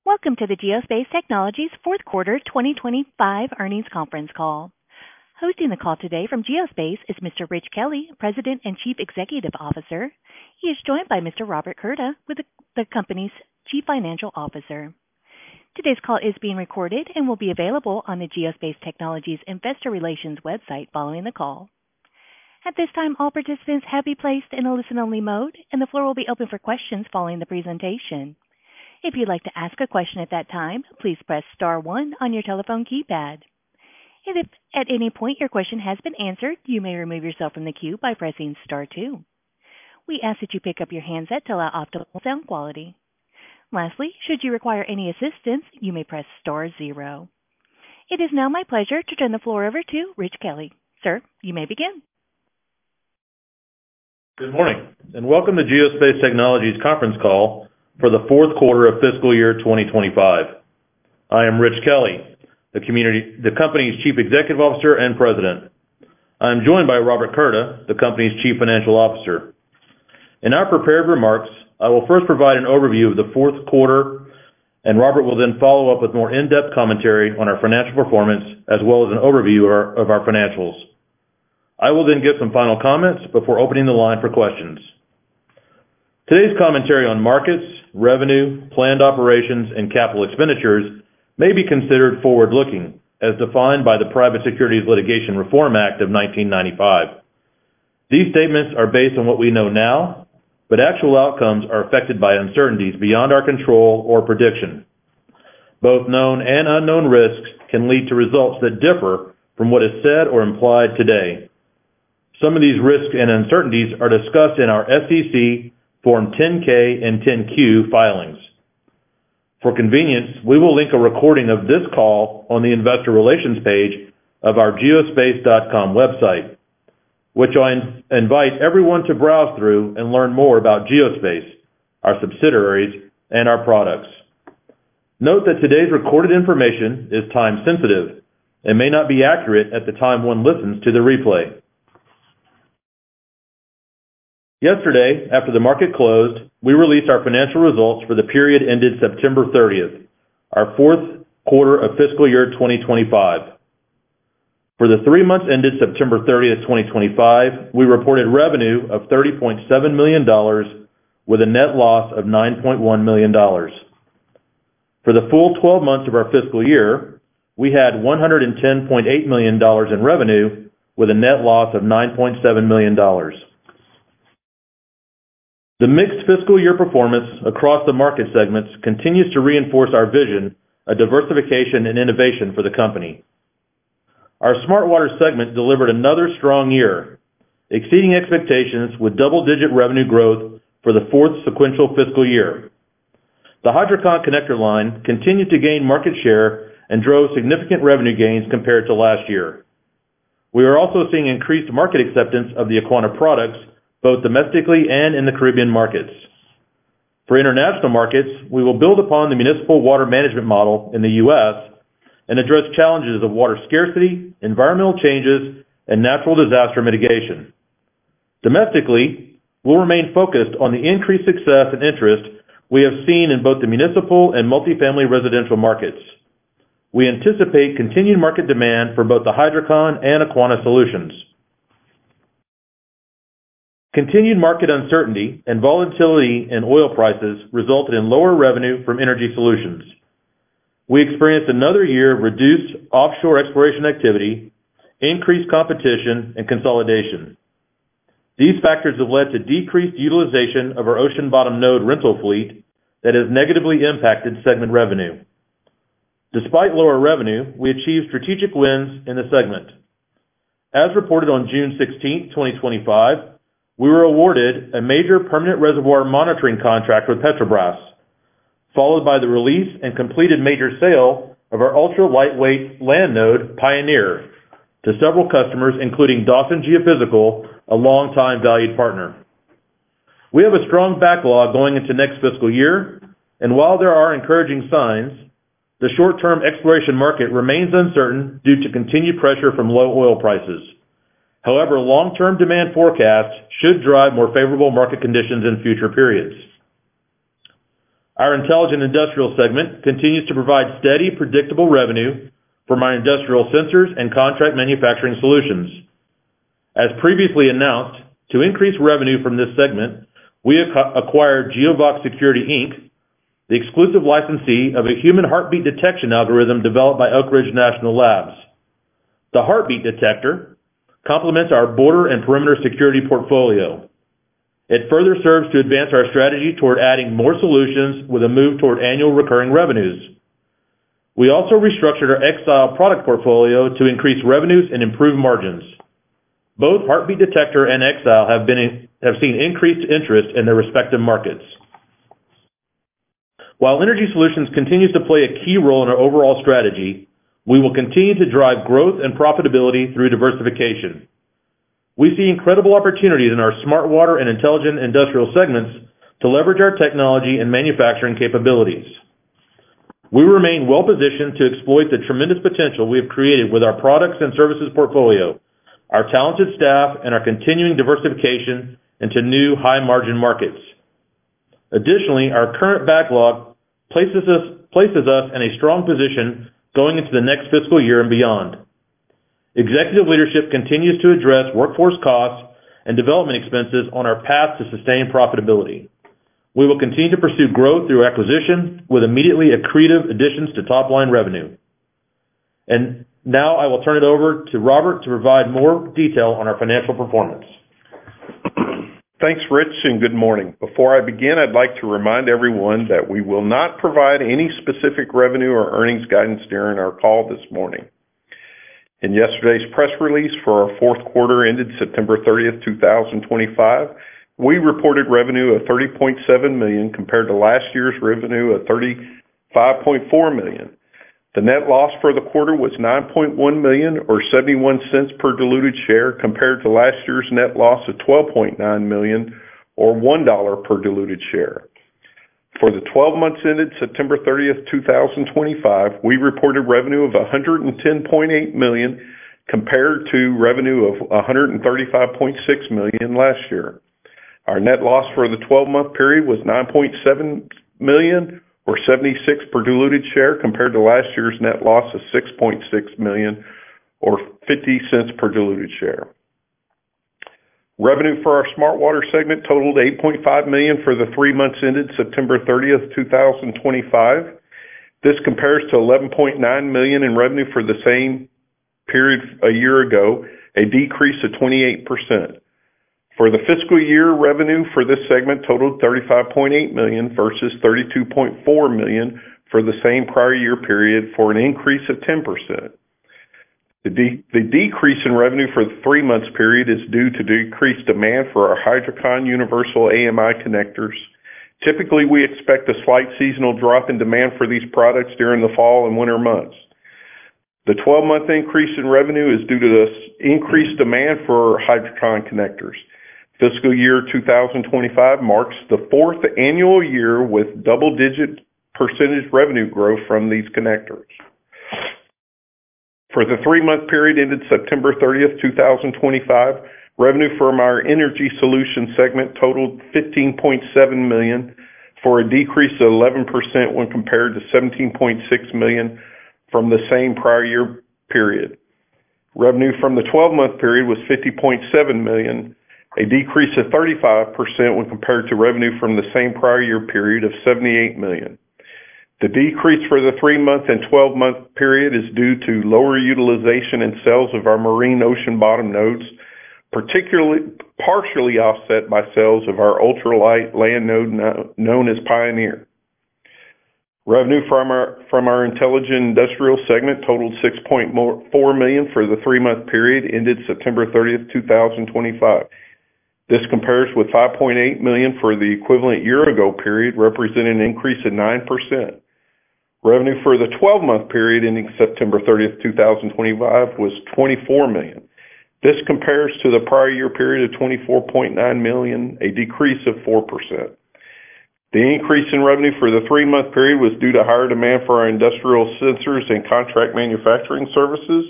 Welcome to the Geospace Technologies fourth quarter 2025 earnings conference call. Hosting the call today from Geospace is Mr. Rich Kelley, President and Chief Executive Officer. He is joined by Mr. Robert Curda, with the company's Chief Financial Officer. Today's call is being recorded and will be available on the Geospace Technologies Investor Relations website following the call. At this time, all participants have been placed in a listen-only mode, and the floor will be open for questions following the presentation. If you'd like to ask a question at that time, please press star one on your telephone keypad. And if at any point your question has been answered, you may remove yourself from the queue by pressing star two. We ask that you pick up your handset to allow optimal sound quality. Lastly, should you require any assistance, you may press star zero. It is now my pleasure to turn the floor over to Rich Kelley. Sir, you may begin. Good morning, and welcome to Geospace Technologies conference call for the fourth quarter of fiscal year 2025. I am Rich Kelley, the company's Chief Executive Officer and President. I am joined by Robert Curda, the company's Chief Financial Officer. In our prepared remarks, I will first provide an overview of the fourth quarter, and Robert will then follow up with more in-depth commentary on our financial performance, as well as an overview of our financials. I will then give some final comments before opening the line for questions. Today's commentary on markets, revenue, planned operations, and capital expenditures may be considered forward-looking, as defined by the Private Securities Litigation Reform Act of 1995. These statements are based on what we know now, but actual outcomes are affected by uncertainties beyond our control or prediction. Both known and unknown risks can lead to results that differ from what is said or implied today. Some of these risks and uncertainties are discussed in our SEC Form 10-K and 10-Q filings. For convenience, we will link a recording of this call on the Investor Relations page of our geospace.com website, which I invite everyone to browse through and learn more about Geospace, our subsidiaries, and our products. Note that today's recorded information is time-sensitive and may not be accurate at the time one listens to the replay. Yesterday, after the market closed, we released our financial results for the period ended September 30th, our fourth quarter of fiscal year 2025. For the 3 months ended September 30th, 2025, we reported revenue of $30.7 million with a net loss of $9.1 million. For the full 12 months of our fiscal year, we had $110.8 million in revenue with a net loss of $9.7 million. The mixed fiscal year performance across the market segments continues to reinforce our vision of diversification and innovation for the company. Our Smart Water segment delivered another strong year, exceeding expectations with double-digit revenue growth for the fourth sequential fiscal year. The Hydrocon connector line continued to gain market share and drove significant revenue gains compared to last year. We are also seeing increased market acceptance of the Aquana products, both domestically and in the Caribbean markets. For international markets, we will build upon the municipal water management model in the U.S. and address challenges of water scarcity, environmental changes, and natural disaster mitigation. Domestically, we'll remain focused on the increased success and interest we have seen in both the municipal and multifamily residential markets. We anticipate continued market demand for both the Hydrocon and Aquana solutions. Continued market uncertainty and volatility in oil prices resulted in lower revenue from energy solutions. We experienced another year of reduced offshore exploration activity, increased competition, and consolidation. These factors have led to decreased utilization of our ocean bottom node rental fleet that has negatively impacted segment revenue. Despite lower revenue, we achieved strategic wins in the segment. As reported on June 16, 2025, we were awarded a major permanent reservoir monitoring contract with Petrobras, followed by the release and completed major sale of our ultra-lightweight land node, Pioneer, to several customers, including Dawson Geophysical, a longtime valued partner. We have a strong backlog going into next fiscal year, and while there are encouraging signs, the short-term exploration market remains uncertain due to continued pressure from low oil prices. However, long-term demand forecasts should drive more favorable market conditions in future periods. Our Intelligent Industrial segment continues to provide steady, predictable revenue from our industrial sensors and contract manufacturing solutions. As previously announced, to increase revenue from this segment, we acquired Geovox Security, Inc., the exclusive licensee of a human heartbeat detection algorithm developed by Oak Ridge National Labs. The heartbeat detector complements our border and perimeter security portfolio. It further serves to advance our strategy toward adding more solutions with a move toward annual recurring revenues. We also restructured our Exile product portfolio to increase revenues and improve margins. Both Heartbeat Detector and Exile have seen increased interest in their respective markets. While Energy Solutions continues to play a key role in our overall strategy, we will continue to drive growth and profitability through diversification. We see incredible opportunities in our Smart Water and Intelligent Industrial segments to leverage our technology and manufacturing capabilities. We remain well-positioned to exploit the tremendous potential we have created with our products and services portfolio, our talented staff, and our continuing diversification into new high-margin markets. Additionally, our current backlog places us in a strong position going into the next fiscal year and beyond. Executive leadership continues to address workforce costs and development expenses on our path to sustained profitability. We will continue to pursue growth through acquisition with immediately accretive additions to top-line revenue. And now I will turn it over to Robert to provide more detail on our financial performance. Thanks, Rich, and good morning. Before I begin, I'd like to remind everyone that we will not provide any specific revenue or earnings guidance during our call this morning. In yesterday's press release for our fourth quarter ended September 30th, 2025, we reported revenue of $30.7 million compared to last year's revenue of $35.4 million. The net loss for the quarter was $9.1 million or 71 cents per diluted share compared to last year's net loss of $12.9 million or $1 per diluted share. For the 12 months ended September 30th, 2025, we reported revenue of $110.8 million compared to revenue of $135.6 million last year. Our net loss for the 12-month period was $9.7 million or 76 per diluted share compared to last year's net loss of $6.6 million or 50 cents per diluted share. Revenue for our Smart Water segment totaled $8.5 million for the 3 months ended September 30th, 2025. This compares to $11.9 million in revenue for the same period a year ago, a decrease of 28%. For the fiscal year, revenue for this segment totaled $35.8 million versus $32.4 million for the same prior year period, for an increase of 10%. The decrease in revenue for the 3 months period is due to decreased demand for our Hydrocon Universal AMI connectors. Typically, we expect a slight seasonal drop in demand for these products during the fall and winter months. The 12-month increase in revenue is due to this increased demand for Hydrocon connectors. Fiscal year 2025 marks the fourth annual year with double-digit percentage revenue growth from these connectors. For the 3-month period ended September 30th, 2025, revenue from our Energy Solutions segment totaled $15.7 million, for a decrease of 11% when compared to $17.6 million from the same prior year period. Revenue from the 12-month period was $50.7 million, a decrease of 35% when compared to revenue from the same prior year period of $78 million. The decrease for the 3-month and 12-month period is due to lower utilization and sales of our marine ocean bottom nodes, partially offset by sales of our ultralight land node known as Pioneer. Revenue from our Intelligent Industrial segment totaled $6.4 million for the 3-month period ended September 30th, 2025. This compares with $5.8 million for the equivalent year-ago period, representing an increase of 9%. Revenue for the 12-month period ending September 30th, 2025 was $24 million. This compares to the prior year period of $24.9 million, a decrease of 4%. The increase in revenue for the 3-month period was due to higher demand for our industrial sensors and contract manufacturing services.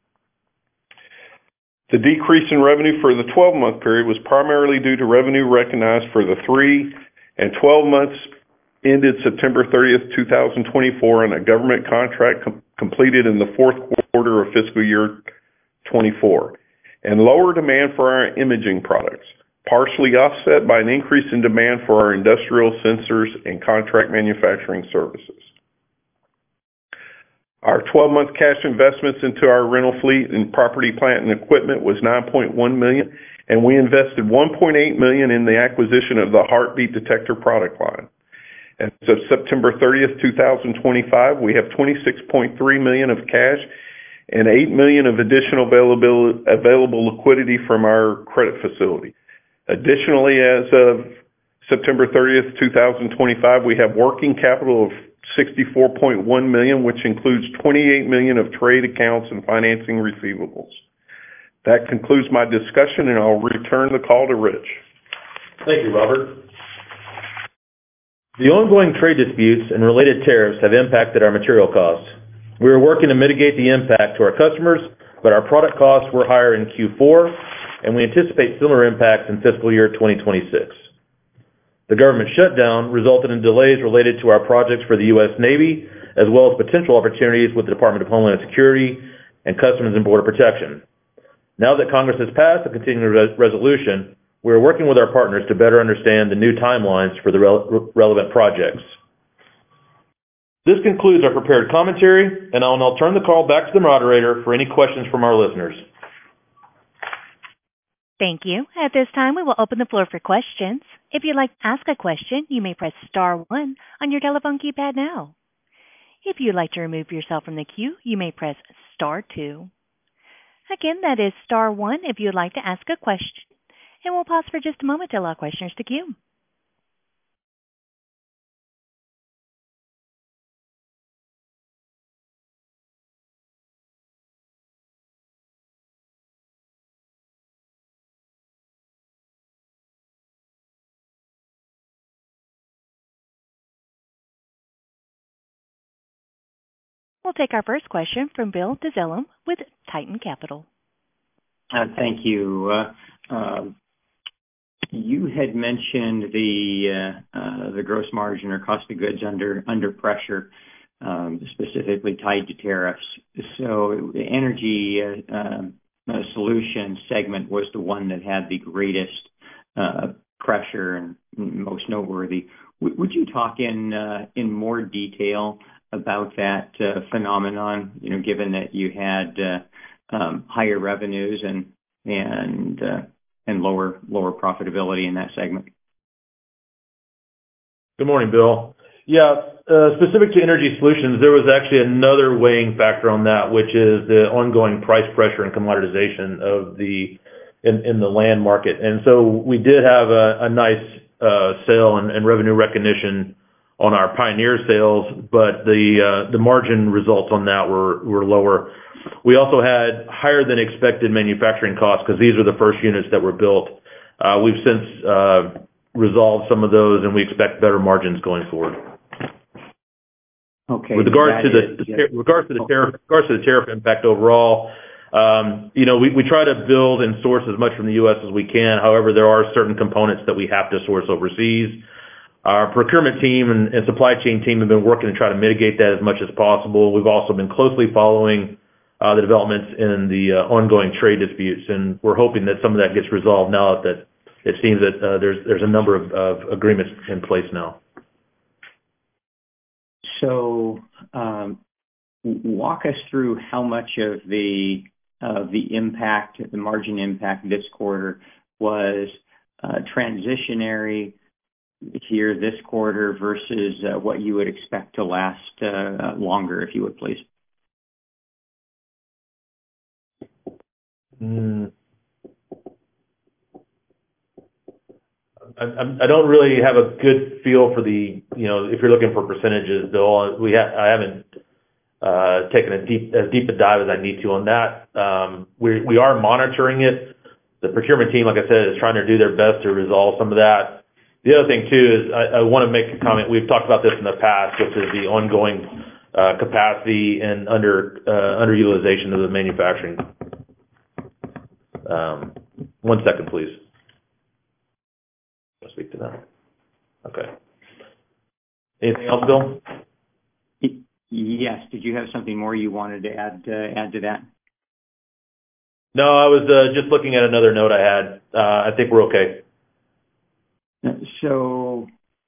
The decrease in revenue for the 12-month period was primarily due to revenue recognized for the 3 and 12 months ended September 30th, 2024, and a government contract completed in the fourth quarter of fiscal year 24, and lower demand for our imaging products, partially offset by an increase in demand for our industrial sensors and contract manufacturing services. Our 12-month cash investments into our rental fleet and property, plant, and equipment was $9.1 million, and we invested $1.8 million in the acquisition of the Heartbeat Detector product line. As of September 30th, 2025, we have $26.3 million of cash and $8 million of additional available liquidity from our credit facility. Additionally, as of September 30th, 2025, we have working capital of $64.1 million, which includes $28 million of trade accounts and financing receivables. That concludes my discussion, and I'll return the call to Rich. Thank you, Robert. The ongoing trade disputes and related tariffs have impacted our material costs. We are working to mitigate the impact to our customers, but our product costs were higher in Q4, and we anticipate similar impacts in fiscal year 2026. The government shutdown resulted in delays related to our projects for the U.S. Navy, as well as potential opportunities with the Department of Homeland Security and Customs and Border Protection. Now that Congress has passed a continuing resolution, we are working with our partners to better understand the new timelines for the relevant projects. This concludes our prepared commentary, and I'll now turn the call back to the moderator for any questions from our listeners. Thank you. At this time, we will open the floor for questions. If you'd like to ask a question, you may press star 1 on your telephone keypad now. If you'd like to remove yourself from the queue, you may press star 2. Again, that is star 1 if you'd like to ask a question. And we'll pause for just a moment to allow questioners to queue. We'll take our first question from Bill Dezellem with Tieton Capital. Thank you. You had mentioned the gross margin or cost of goods under pressure, specifically tied to tariffs. So the Energy Solutions segment was the one that had the greatest pressure and most noteworthy. Would you talk in more detail about that phenomenon? You know, given that you had higher revenues and lower profitability in that segment. Good morning, Bill. Yeah, specific to Energy Solutions, there was actually another weighing factor on that, which is the ongoing price pressure and commoditization of in the land market. And so we did have a nice sale and revenue recognition on our Pioneer sales, but the margin results on that were lower. We also had higher than expected manufacturing costs because these are the first units that were built. We've since resolved some of those, and we expect better margins going forward. Okay. With regards to the tariff impact overall, you know, we try to build and source as much from the U.S. as we can. However, there are certain components that we have to source overseas. Our procurement team and supply chain team have been working to try to mitigate that as much as possible. We've also been closely following the developments in the ongoing trade disputes, and we're hoping that some of that gets resolved now that it seems that there's a number of agreements in place now. So, walk us through how much of the impact, the margin impact this quarter was transitionary here this quarter versus what you would expect to last longer, if you would, please. I don't really have a good feel for the, you know, if you're looking for percentages, Bill. I haven't taken as deep a dive as I need to on that. We are monitoring it. The procurement team, like I said, is trying to do their best to resolve some of that. The other thing, too, is I want to make a comment. We've talked about this in the past, which is the ongoing capacity and underutilization of the manufacturing. 1 second, please. I'll speak to that. Okay. Anything else, Bill? Yes. Did you have something more you wanted to add to that? No, I was just looking at another note I had. I think we're okay. So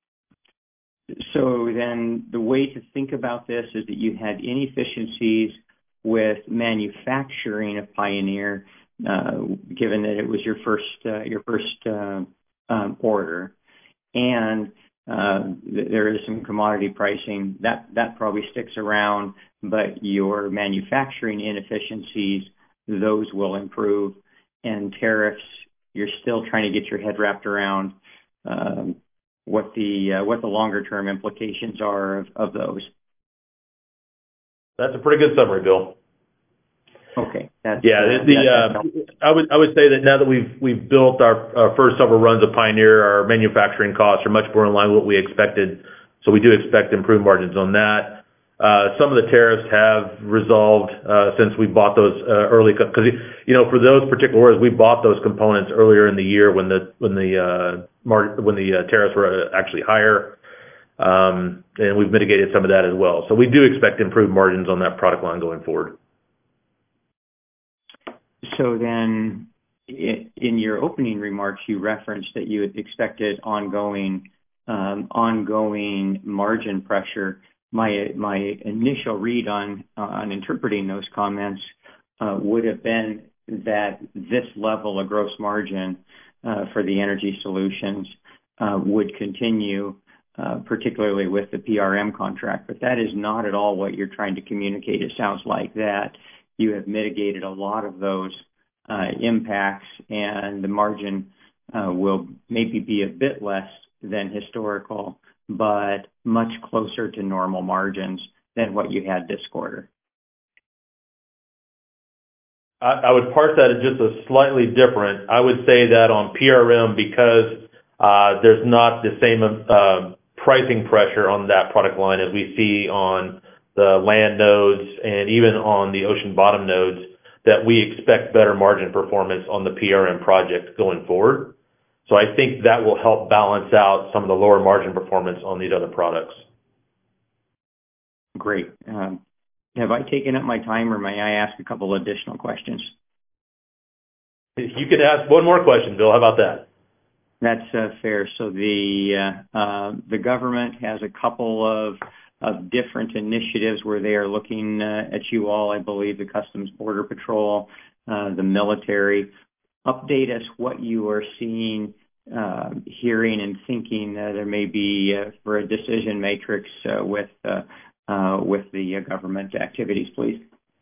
then the way to think about this is that you had inefficiencies with manufacturing of Pioneer, given that it was your first order, and there is some commodity pricing that probably sticks around, but your manufacturing inefficiencies, those will improve, and tariffs, you're still trying to get your head wrapped around what the longer term implications are of those. That's a pretty good summary, Bill. Okay. I would say that now that we've built our first several runs of Pioneer, our manufacturing costs are much more in line with what we expected. So we do expect improved margins on that. Some of the tariffs have resolved since we bought those early, because for those particular orders, we bought those components earlier in the year when the tariffs were actually higher, and we've mitigated some of that as well. So we do expect improved margins on that product line going forward. So then, in your opening remarks, you referenced that you had expected ongoing margin pressure. My initial read on interpreting those comments would have been that this level of gross margin for the energy solutions would continue, particularly with the PRM contract. But that is not at all what you're trying to communicate. It sounds like that you have mitigated a lot of those impacts, and the margin will maybe be a bit less than historical, but much closer to normal margins than what you had this quarter. I would parse that as just a slightly different. I would say that on PRM, because there's not the same pricing pressure on that product line as we see on the land nodes and even on the ocean bottom nodes, that we expect better margin performance on the PRM project going forward. So I think that will help balance out some of the lower margin performance on these other products. Great. Have I taken up my time, or may I ask a couple additional questions? You can ask one more question, Bill. How about that? That's fair. So the government has a couple of different initiatives where they are looking at you all. I believe the Customs Border Patrol, the military. Update us what you are seeing, hearing, and thinking there may be for a decision matrix with the government activities, please.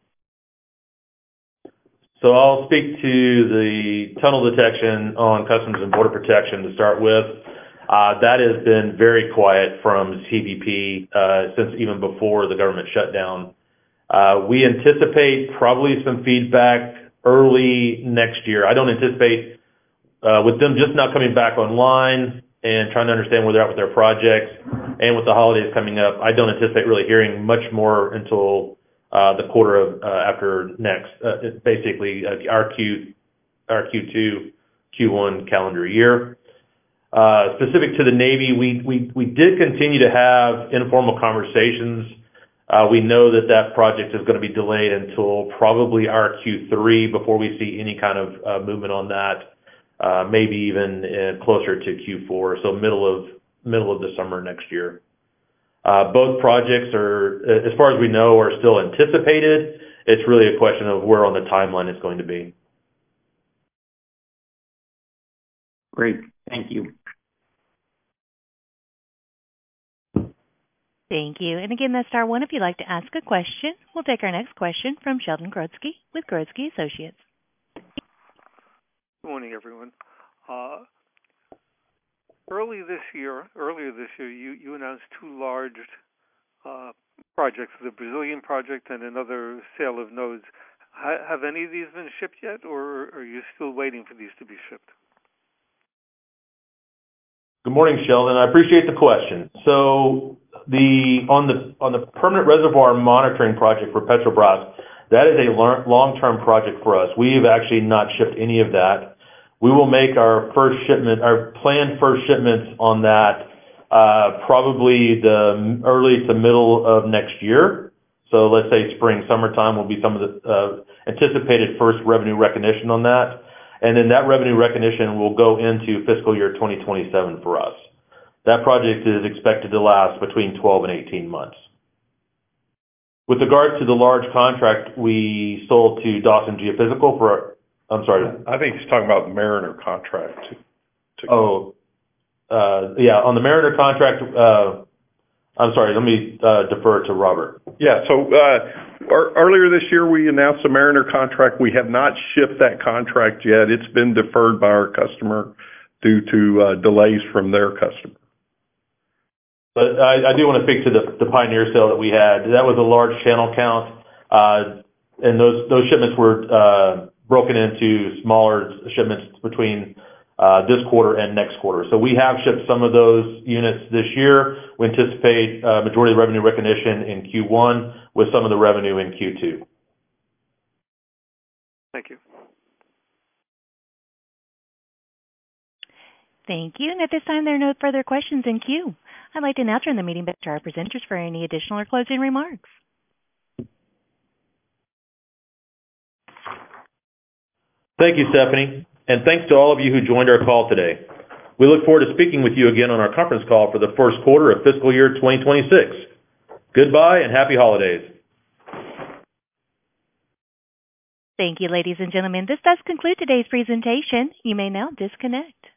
So I'll speak to the tunnel detection on Customs and Border Protection to start with. That has been very quiet from CBP since even before the government shutdown. We anticipate probably some feedback early next year. I don't anticipate, with them just not coming back online and trying to understand where they're at with their projects, and with the holidays coming up, I don't anticipate really hearing much more until the quarter of after next, basically our Q2, Q1 calendar year. Specific to the Navy, we did continue to have informal conversations. We know that project is going to be delayed until probably our Q3 before we see any kind of movement on that, maybe even closer to Q4, so middle of the summer next year. Both projects are, as far as we know, are still anticipated. It's really a question of where on the timeline it's going to be. Great. Thank you. Thank you. And again, that's star one if you'd like to ask a question. We'll take our next question from Sheldon Grodsky with Grodsky Associates. Good morning, everyone. Earlier this year, you announced two large projects, the Brazilian project and another sale of nodes. Have any of these been shipped yet, or are you still waiting for these to be shipped? Good morning, Sheldon. I appreciate the question. So on the permanent reservoir monitoring project for Petrobras, that is a long-term project for us. We've actually not shipped any of that. We will make our planned first shipments on that probably the early to middle of next year. So let's say spring, summertime will be some of the anticipated first revenue recognition on that. And then that revenue recognition will go into fiscal year 2027 for us. That project is expected to last between 12 and 18 months. With regard to the large contract we sold to Dawson Geophysical for, I'm sorry. I think he's talking about the Mariner contract. On the Mariner contract, I'm sorry, let me defer to Robert. Yeah, so earlier this year we announced the Mariner contract. We have not shipped that contract yet. It's been deferred by our customer due to delays from their customer. But I do want to speak to the Pioneer sale that we had. That was a large channel count, and those shipments were broken into smaller shipments between this quarter and next quarter. So we have shipped some of those units this year. We anticipate majority of revenue recognition in Q1 with some of the revenue in Q2. Thank you. Thank you. And at this time, there are no further questions in queue. I'd like to now turn the meeting back to our presenters for any additional or closing remarks. Thank you, Stephanie. And thanks to all of you who joined our call today. We look forward to speaking with you again on our conference call for the first quarter of fiscal year 2026. Goodbye and happy holidays. Thank you, ladies and gentlemen. This does conclude today's presentation. You may now disconnect.